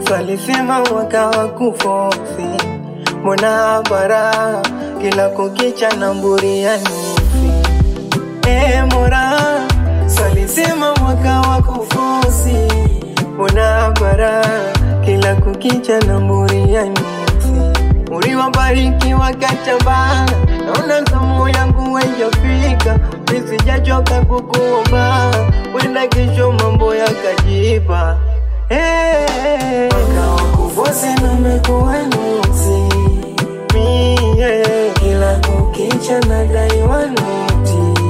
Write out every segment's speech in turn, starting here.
Walisema wakawa kufofi, mbona bara kila kukicha na mburi ya nufi. Mora walisema wakawa kufosi, mbona bara kila kukicha na mburi ya nufi. Uliwabariki wakachamba, naona zamu yangu haijafika. Nisijachoka kukuomba, wenda kesho mambo yakajipa. Wakawa kufosi na umekuwa nuksi, mie kila kukicha nadaiwa noti.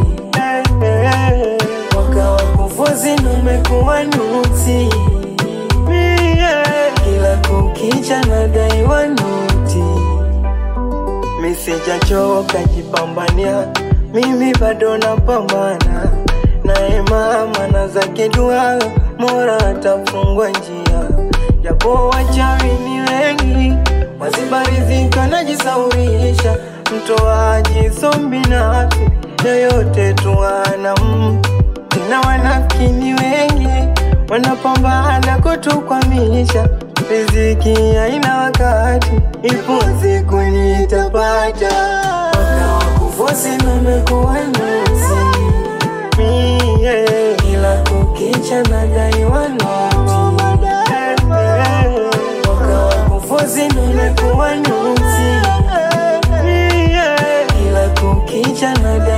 Wakawa kufosi na umekuwa nuksi, mie kila kukicha nadaiwa noti. Misijachoka jipambania, mimi bado napambana. Nae mama na zake dua, Mola atafungua njia. Japo wachawi ni wengi, wasibarizika najisaurisha. Mtoaji sombi na afi, yoyote tuana tena wanafiki ni wengi, wanapambana kutukwamisha. Riziki haina wakati, ipo siku nitapata. Wakawa kufosi na umekuwa nuksi, mie kila kukicha nadaiwa noti. Wakawa kufosi na umekuwa nuksi, mie kila kukicha nadaiwa noti.